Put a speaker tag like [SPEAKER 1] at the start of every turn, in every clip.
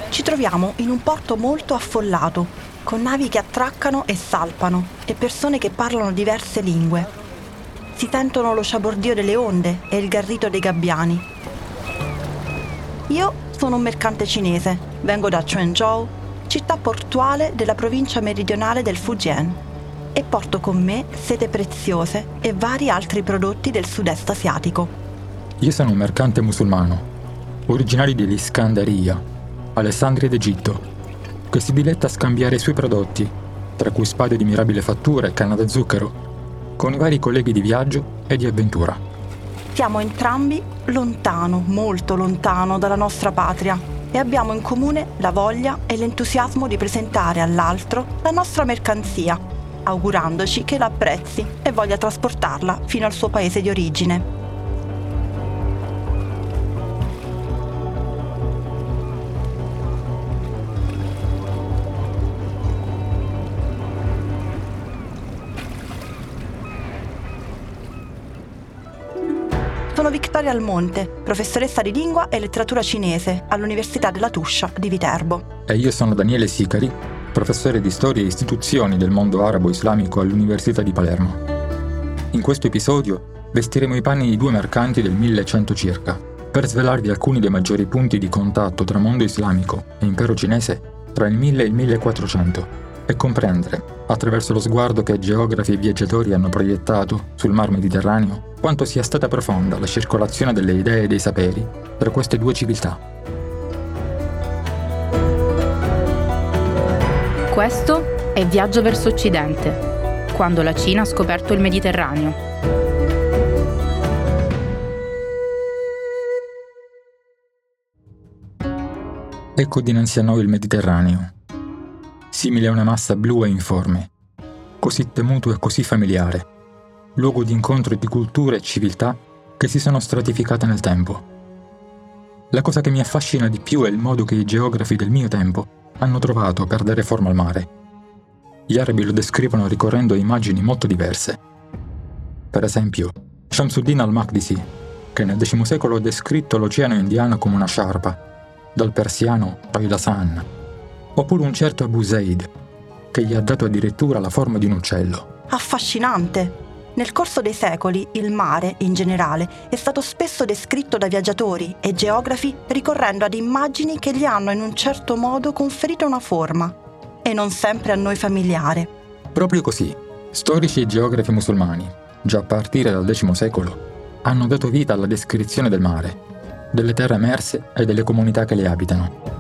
[SPEAKER 1] Ci troviamo in un porto molto affollato, con navi che attraccano e salpano e persone che parlano diverse lingue. Si sentono lo sciabordio delle onde e il garrito dei gabbiani. Io sono un mercante cinese, vengo da Quanzhou, città portuale della provincia meridionale del Fujian, e porto con me sete preziose e vari altri prodotti del sud-est asiatico.
[SPEAKER 2] Io sono un mercante musulmano, originario dell'Iskandaria, Alessandria d'Egitto, che si diletta a scambiare i suoi prodotti, tra cui spade di mirabile fattura e canna da zucchero, con i vari colleghi di viaggio e di avventura.
[SPEAKER 1] Siamo entrambi lontano, molto lontano dalla nostra patria e abbiamo in comune la voglia e l'entusiasmo di presentare all'altro la nostra mercanzia, augurandoci che la apprezzi e voglia trasportarla fino al suo paese di origine. Sono Victoria Almonte, professoressa di lingua e letteratura cinese all'Università della Tuscia di Viterbo.
[SPEAKER 2] E io sono Daniele Sicari, professore di storia e istituzioni del mondo arabo-islamico all'Università di Palermo. In questo episodio vestiremo i panni di due mercanti del 1100 circa, per svelarvi alcuni dei maggiori punti di contatto tra mondo islamico e impero cinese tra il 1000 e il 1400 e comprendere, attraverso lo sguardo che geografi e viaggiatori hanno proiettato sul mar Mediterraneo, quanto sia stata profonda la circolazione delle idee e dei saperi tra queste due civiltà.
[SPEAKER 3] Questo è Viaggio verso Occidente, quando la Cina ha scoperto il Mediterraneo.
[SPEAKER 2] Ecco dinanzi a noi il Mediterraneo, simile a una massa blu e informe, così temuto e così familiare, luogo di incontro di culture e civiltà che si sono stratificate nel tempo. La cosa che mi affascina di più è il modo che i geografi del mio tempo hanno trovato per dare forma al mare. Gli arabi lo descrivono ricorrendo a immagini molto diverse. Per esempio, Shamsuddin al-Maqdisi, che nel X secolo ha descritto l'Oceano Indiano come una sciarpa, dal persiano Railasan, oppure un certo Abu Zaid, che gli ha dato addirittura la forma di un uccello.
[SPEAKER 1] Affascinante! Nel corso dei secoli il mare, in generale, è stato spesso descritto da viaggiatori e geografi ricorrendo ad immagini che gli hanno in un certo modo conferito una forma, e non sempre a noi familiare.
[SPEAKER 2] Proprio così, storici e geografi musulmani, già a partire dal X secolo, hanno dato vita alla descrizione del mare, delle terre emerse e delle comunità che le abitano.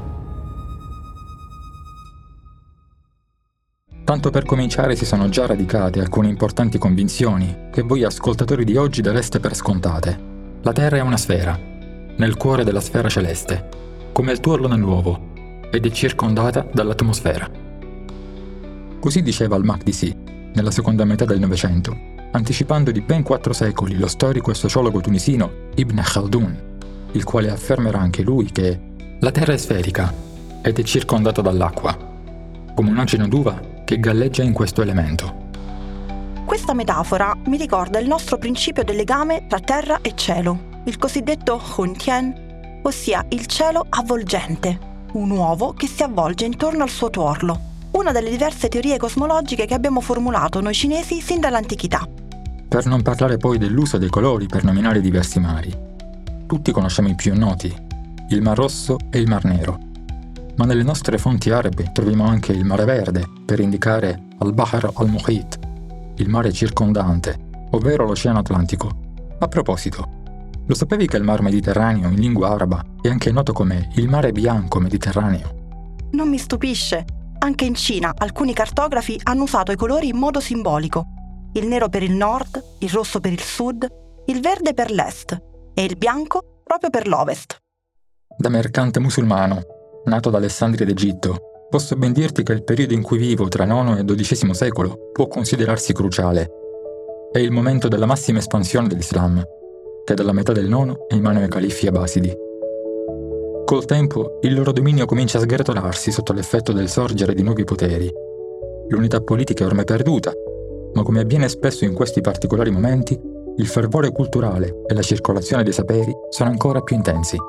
[SPEAKER 2] Tanto per cominciare si sono già radicate alcune importanti convinzioni che voi ascoltatori di oggi dareste per scontate. La Terra è una sfera, nel cuore della sfera celeste, come il tuorlo nell'uovo, ed è circondata dall'atmosfera. Così diceva al-Maqdisi, nella seconda metà del Novecento, anticipando di ben 4 secoli lo storico e sociologo tunisino Ibn Khaldun, il quale affermerà anche lui che la Terra è sferica ed è circondata dall'acqua, come un acino d'uva che galleggia in questo elemento.
[SPEAKER 1] Questa metafora mi ricorda il nostro principio del legame tra terra e cielo, il cosiddetto Huntien, ossia il cielo avvolgente, un uovo che si avvolge intorno al suo tuorlo, una delle diverse teorie cosmologiche che abbiamo formulato noi cinesi sin dall'antichità.
[SPEAKER 2] Per non parlare poi dell'uso dei colori per nominare diversi mari. Tutti conosciamo i più noti, il Mar Rosso e il Mar Nero. Ma nelle nostre fonti arabe troviamo anche il Mare Verde per indicare al-Bahr al-Muhit, il mare circondante, ovvero l'Oceano Atlantico. A proposito, lo sapevi che il Mar Mediterraneo in lingua araba è anche noto come il Mare Bianco Mediterraneo?
[SPEAKER 1] Non mi stupisce. Anche in Cina alcuni cartografi hanno usato i colori in modo simbolico. Il nero per il nord, il rosso per il sud, il verde per l'est e il bianco proprio per l'ovest.
[SPEAKER 2] Da mercante musulmano, nato ad Alessandria d'Egitto, posso ben dirti che il periodo in cui vivo tra IX e XII secolo può considerarsi cruciale. È il momento della massima espansione dell'Islam, che dalla metà del IX è in mano ai califfi abasidi. Col tempo il loro dominio comincia a sgretolarsi sotto l'effetto del sorgere di nuovi poteri. L'unità politica è ormai perduta, ma come avviene spesso in questi particolari momenti, il fervore culturale e la circolazione dei saperi sono ancora più intensi.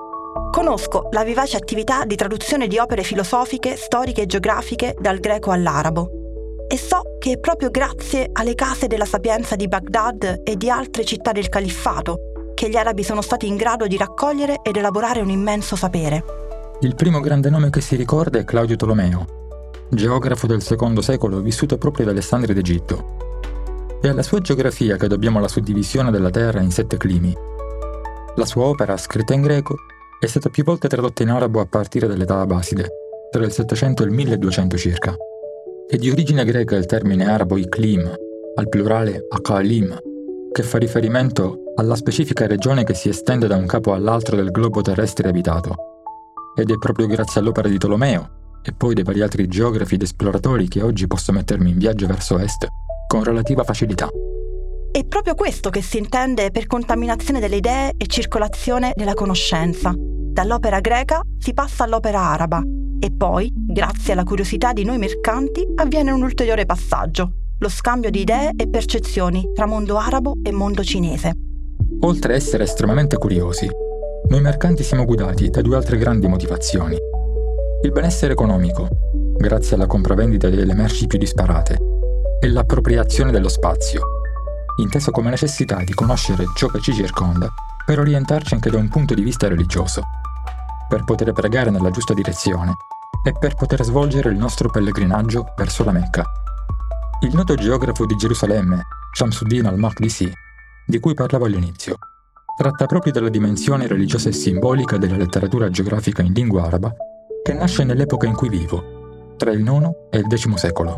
[SPEAKER 1] Conosco la vivace attività di traduzione di opere filosofiche, storiche e geografiche dal greco all'arabo e so che è proprio grazie alle case della sapienza di Baghdad e di altre città del califfato che gli arabi sono stati in grado di raccogliere ed elaborare un immenso sapere.
[SPEAKER 2] Il primo grande nome che si ricorda è Claudio Tolomeo, geografo del II secolo vissuto proprio ad Alessandria d'Egitto. È alla sua geografia che dobbiamo la suddivisione della Terra in 7 climi. La sua opera, scritta in greco, è stata più volte tradotta in arabo a partire dall'età abbaside, tra il 700 e il 1200 circa. È di origine greca il termine arabo iklim, al plurale aqalim, che fa riferimento alla specifica regione che si estende da un capo all'altro del globo terrestre abitato. Ed è proprio grazie all'opera di Tolomeo, e poi dei vari altri geografi ed esploratori, che oggi posso mettermi in viaggio verso est con relativa facilità.
[SPEAKER 1] È proprio questo che si intende per contaminazione delle idee e circolazione della conoscenza. Dall'opera greca si passa all'opera araba e poi, grazie alla curiosità di noi mercanti, avviene un ulteriore passaggio, lo scambio di idee e percezioni tra mondo arabo e mondo cinese.
[SPEAKER 2] Oltre a essere estremamente curiosi, noi mercanti siamo guidati da 2 altre grandi motivazioni. Il benessere economico, grazie alla compravendita delle merci più disparate, e l'appropriazione dello spazio, inteso come necessità di conoscere ciò che ci circonda per orientarci anche da un punto di vista religioso, per poter pregare nella giusta direzione e per poter svolgere il nostro pellegrinaggio verso la Mecca. Il noto geografo di Gerusalemme, Shamsuddin al-Maqdisi, di cui parlavo all'inizio, tratta proprio della dimensione religiosa e simbolica della letteratura geografica in lingua araba che nasce nell'epoca in cui vivo, tra il IX e il X secolo.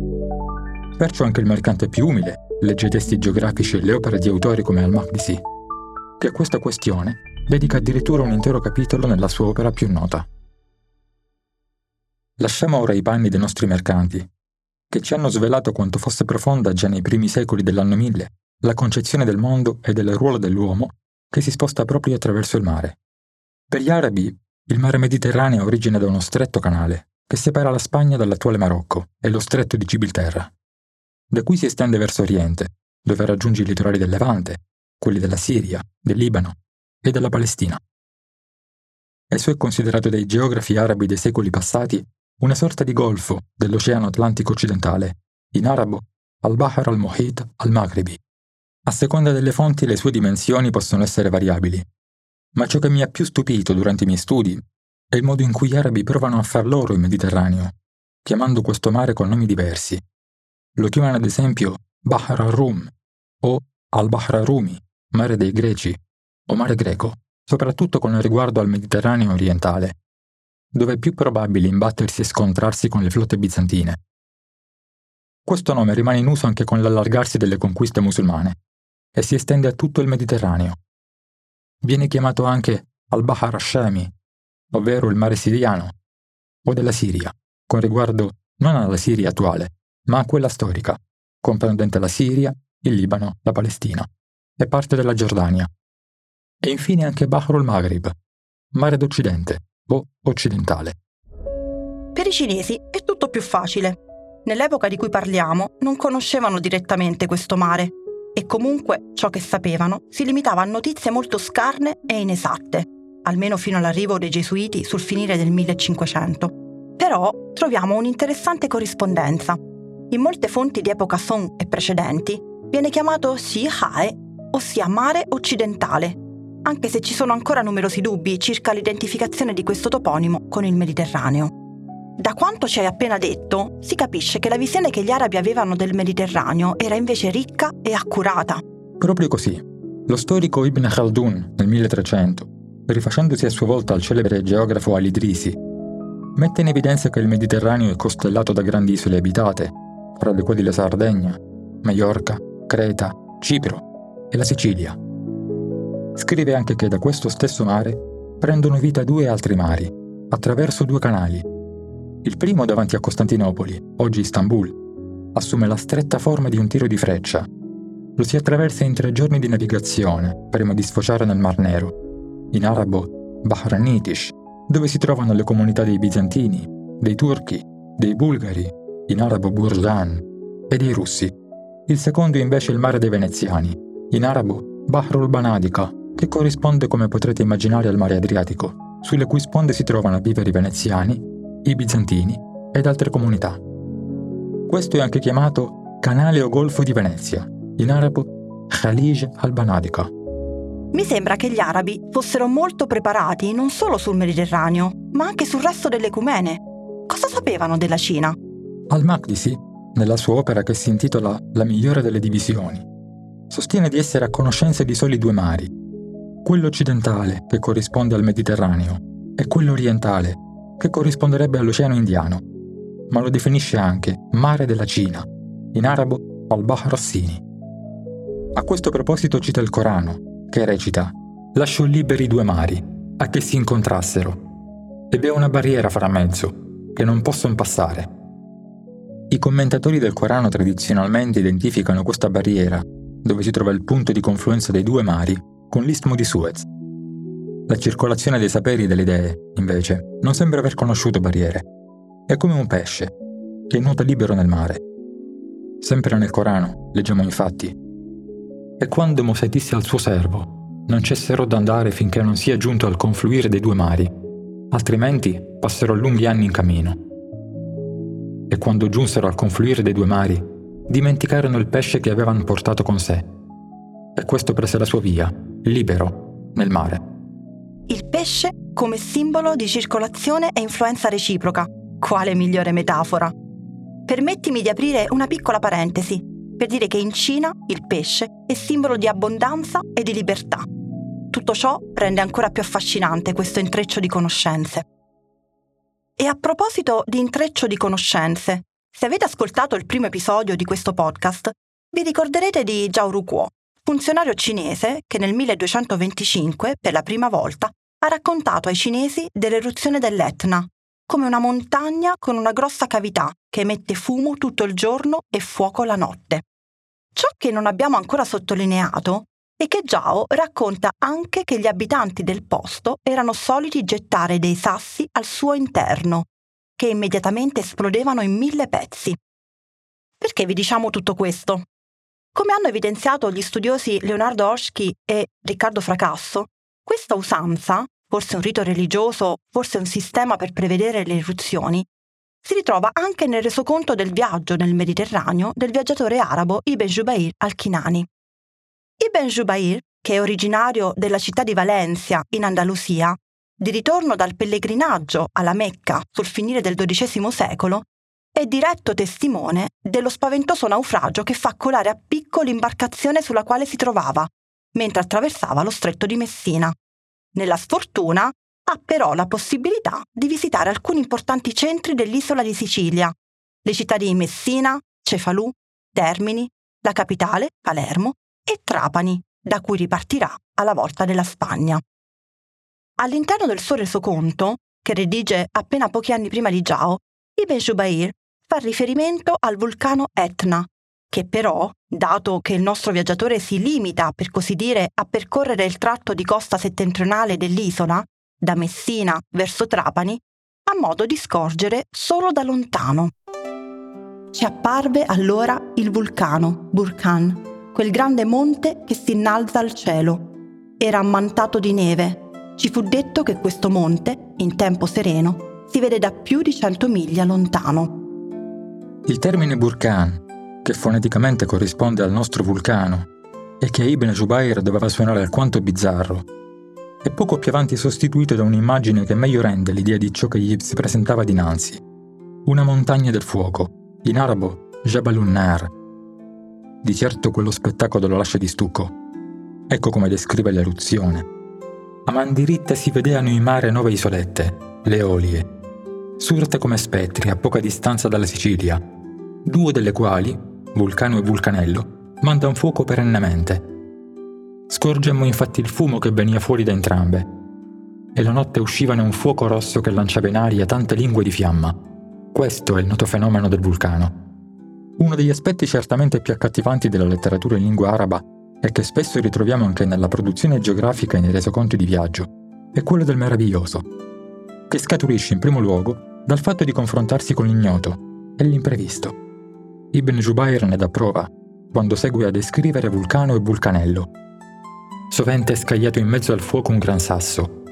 [SPEAKER 2] Perciò anche il mercante più umile legge i testi geografici e le opere di autori come al-Maqdisi, che a questa questione dedica addirittura un intero capitolo nella sua opera più nota. Lasciamo ora i panni dei nostri mercanti, che ci hanno svelato quanto fosse profonda già nei primi secoli dell'anno 1000 la concezione del mondo e del ruolo dell'uomo che si sposta proprio attraverso il mare. Per gli arabi, il mare Mediterraneo origina da uno stretto canale che separa la Spagna dall'attuale Marocco e lo stretto di Gibilterra. Da cui si estende verso Oriente, dove raggiunge i litorali del Levante, quelli della Siria, del Libano e della Palestina. Esso è considerato dai geografi arabi dei secoli passati una sorta di golfo dell'Oceano Atlantico occidentale, in arabo al-Bahr al-Muhit al-Maghribi. A seconda delle fonti le sue dimensioni possono essere variabili, ma ciò che mi ha più stupito durante i miei studi è il modo in cui gli arabi provano a far loro il Mediterraneo, chiamando questo mare con nomi diversi. Lo chiamano ad esempio Bahr al-Rum o al-Bahr al-Rumi, mare dei Greci, o mare greco, soprattutto con riguardo al Mediterraneo orientale, dove è più probabile imbattersi e scontrarsi con le flotte bizantine. Questo nome rimane in uso anche con l'allargarsi delle conquiste musulmane e si estende a tutto il Mediterraneo. Viene chiamato anche al-Bahr al-Shami, ovvero il mare siriano, o della Siria, con riguardo non alla Siria attuale, ma a quella storica, comprendente la Siria, il Libano, la Palestina e parte della Giordania. E infine anche Bahr al-Maghrib, mare d'Occidente o occidentale.
[SPEAKER 1] Per i cinesi è tutto più facile. Nell'epoca di cui parliamo non conoscevano direttamente questo mare e comunque ciò che sapevano si limitava a notizie molto scarne e inesatte, almeno fino all'arrivo dei Gesuiti sul finire del 1500. Però troviamo un'interessante corrispondenza. In molte fonti di epoca Song e precedenti viene chiamato Xi Hae, ossia mare occidentale, anche se ci sono ancora numerosi dubbi circa l'identificazione di questo toponimo con il Mediterraneo. Da quanto ci hai appena detto, si capisce che la visione che gli arabi avevano del Mediterraneo era invece ricca e accurata.
[SPEAKER 2] Proprio così. Lo storico Ibn Khaldun, nel 1300, rifacendosi a sua volta al celebre geografo al-Idrisi, mette in evidenza che il Mediterraneo è costellato da grandi isole abitate, fra le quali la Sardegna, Maiorca, Creta, Cipro e la Sicilia. Scrive anche che da questo stesso mare prendono vita 2 altri mari, attraverso 2 canali. Il primo davanti a Costantinopoli, oggi Istanbul, assume la stretta forma di un tiro di freccia. Lo si attraversa in 3 giorni di navigazione, prima di sfociare nel Mar Nero, in arabo Bahr Nitish, dove si trovano le comunità dei bizantini, dei turchi, dei bulgari, in arabo Burjan, e dei russi. Il secondo invece è il mare dei veneziani, in arabo Bahrul Banadiqa, che corrisponde, come potrete immaginare, al mare Adriatico, sulle cui sponde si trovano a vivere i veneziani, i bizantini ed altre comunità. Questo è anche chiamato Canale o Golfo di Venezia, in arabo Khalij al-Banadiqa.
[SPEAKER 1] Mi sembra che gli arabi fossero molto preparati non solo sul Mediterraneo, ma anche sul resto dell'Ecumene. Cosa sapevano della Cina?
[SPEAKER 2] Al-Maqdisi, nella sua opera che si intitola La migliore delle divisioni, sostiene di essere a conoscenza di soli due mari, quello occidentale, che corrisponde al Mediterraneo, e quello orientale, che corrisponderebbe all'Oceano Indiano, ma lo definisce anche Mare della Cina, in arabo al-Bahr as-Sini. A questo proposito cita il Corano, che recita: «Lasciò liberi due mari, a che si incontrassero, e v'è una barriera fra mezzo, che non possono passare». I commentatori del Corano tradizionalmente identificano questa barriera, dove si trova il punto di confluenza dei due mari, con l'Istmo di Suez. La circolazione dei saperi e delle idee, invece, non sembra aver conosciuto barriere. È come un pesce, che nuota libero nel mare. Sempre nel Corano, leggiamo infatti: «E quando Mosè disse al suo servo, non cesserò d'andare finché non sia giunto al confluire dei due mari, altrimenti passerò lunghi anni in cammino. E quando giunsero al confluire dei due mari, dimenticarono il pesce che avevano portato con sé. E questo prese la sua via, libero, nel mare».
[SPEAKER 1] Il pesce come simbolo di circolazione e influenza reciproca. Quale migliore metafora? Permettimi di aprire una piccola parentesi per dire che in Cina il pesce è simbolo di abbondanza e di libertà. Tutto ciò rende ancora più affascinante questo intreccio di conoscenze. E a proposito di intreccio di conoscenze, se avete ascoltato il primo episodio di questo podcast, vi ricorderete di Zhao Ruguo, funzionario cinese che nel 1225, per la prima volta, ha raccontato ai cinesi dell'eruzione dell'Etna, come una montagna con una grossa cavità che emette fumo tutto il giorno e fuoco la notte. Ciò che non abbiamo ancora sottolineato è che Zhao racconta anche che gli abitanti del posto erano soliti gettare dei sassi al suo interno, che immediatamente esplodevano in 1000 pezzi. Perché vi diciamo tutto questo? Come hanno evidenziato gli studiosi Leonardo Oschy e Riccardo Fracasso, questa usanza, forse un rito religioso, forse un sistema per prevedere le eruzioni, si ritrova anche nel resoconto del viaggio nel Mediterraneo del viaggiatore arabo Ibn Jubayr al-Kinani. Ibn Jubayr, che è originario della città di Valencia, in Andalusia, di ritorno dal pellegrinaggio alla Mecca sul finire del XII secolo, è diretto testimone dello spaventoso naufragio che fa colare a picco l'imbarcazione sulla quale si trovava, mentre attraversava lo stretto di Messina. Nella sfortuna ha però la possibilità di visitare alcuni importanti centri dell'isola di Sicilia, le città di Messina, Cefalù, Termini, la capitale, Palermo, e Trapani, da cui ripartirà alla volta della Spagna. All'interno del suo resoconto, che redige appena pochi anni prima di Zhao, Ibn Jubayr fa riferimento al vulcano Etna, che però, dato che il nostro viaggiatore si limita, per così dire, a percorrere il tratto di costa settentrionale dell'isola, da Messina verso Trapani, ha modo di scorgere solo da lontano. Ci apparve allora il vulcano, Burkan, quel grande monte che si innalza al cielo. Era ammantato di neve. Ci fu detto che questo monte, in tempo sereno, si vede da più di 100 miglia lontano.
[SPEAKER 2] Il termine Burkan, che foneticamente corrisponde al nostro vulcano e che a Ibn Jubayr doveva suonare alquanto bizzarro, è poco più avanti sostituito da un'immagine che meglio rende l'idea di ciò che gli si presentava dinanzi. Una montagna del fuoco, in arabo Jabalun Nar. Di certo quello spettacolo lo lascia di stucco. Ecco come descrive l'eruzione. A man diritta si vedevano in mare 9 isolette, le Eolie, surte come spettri a poca distanza dalla Sicilia, 2 delle quali, Vulcano e Vulcanello, mandano fuoco perennemente. Scorgemmo infatti il fumo che veniva fuori da entrambe, e la notte uscivane un fuoco rosso che lanciava in aria tante lingue di fiamma. Questo è il noto fenomeno del vulcano. Uno degli aspetti certamente più accattivanti della letteratura in lingua araba, e che spesso ritroviamo anche nella produzione geografica e nei resoconti di viaggio, è quello del meraviglioso, che scaturisce in primo luogo dal fatto di confrontarsi con l'ignoto e l'imprevisto. Ibn Jubayr ne dà prova quando segue a descrivere Vulcano e Vulcanello. Sovente è scagliato in mezzo al fuoco un gran sasso,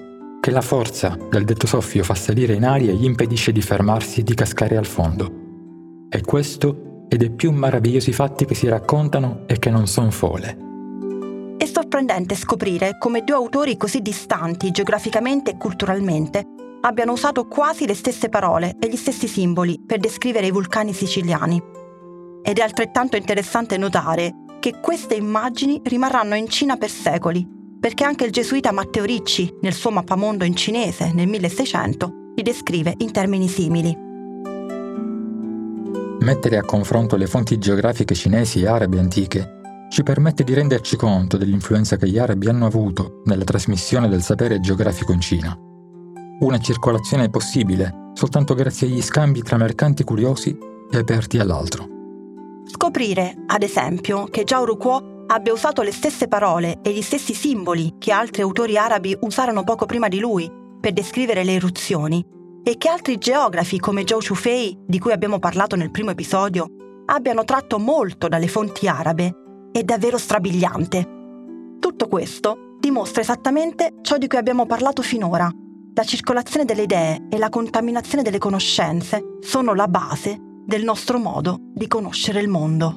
[SPEAKER 2] che la forza del detto soffio fa salire in aria e gli impedisce di fermarsi e di cascare al fondo. E questo è dei più meravigliosi fatti che si raccontano e che non son fole.
[SPEAKER 1] È sorprendente scoprire come due autori così distanti geograficamente e culturalmente abbiano usato quasi le stesse parole e gli stessi simboli per descrivere i vulcani siciliani. Ed è altrettanto interessante notare che queste immagini rimarranno in Cina per secoli, perché anche il gesuita Matteo Ricci, nel suo mappamondo in cinese nel 1600, li descrive in termini simili.
[SPEAKER 2] Mettere a confronto le fonti geografiche cinesi e arabe antiche ci permette di renderci conto dell'influenza che gli arabi hanno avuto nella trasmissione del sapere geografico in Cina. Una circolazione possibile soltanto grazie agli scambi tra mercanti curiosi e aperti all'altro.
[SPEAKER 1] Scoprire, ad esempio, che Zhao Rukuo abbia usato le stesse parole e gli stessi simboli che altri autori arabi usarono poco prima di lui per descrivere le eruzioni e che altri geografi come Zhou Shufei, di cui abbiamo parlato nel primo episodio, abbiano tratto molto dalle fonti arabe, è davvero strabiliante. Tutto questo dimostra esattamente ciò di cui abbiamo parlato finora. La circolazione delle idee e la contaminazione delle conoscenze sono la base del nostro modo di conoscere il mondo.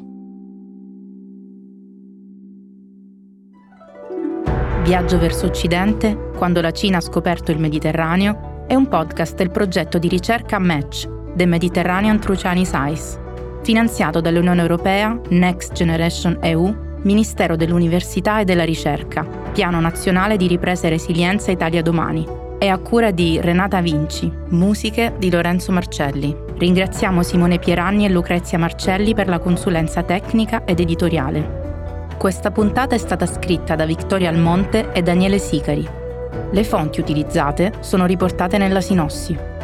[SPEAKER 3] Viaggio verso Occidente, quando la Cina ha scoperto il Mediterraneo, è un podcast del progetto di ricerca Match, The Mediterranean Through Chinese Eyes, finanziato dall'Unione Europea, Next Generation EU, Ministero dell'Università e della Ricerca, Piano Nazionale di Ripresa e Resilienza Italia Domani. È a cura di Renata Vinci, musiche di Lorenzo Marcelli. Ringraziamo Simone Pieranni e Lucrezia Marcelli per la consulenza tecnica ed editoriale. Questa puntata è stata scritta da Vittoria Almonte e Daniele Sicari. Le fonti utilizzate sono riportate nella sinossi.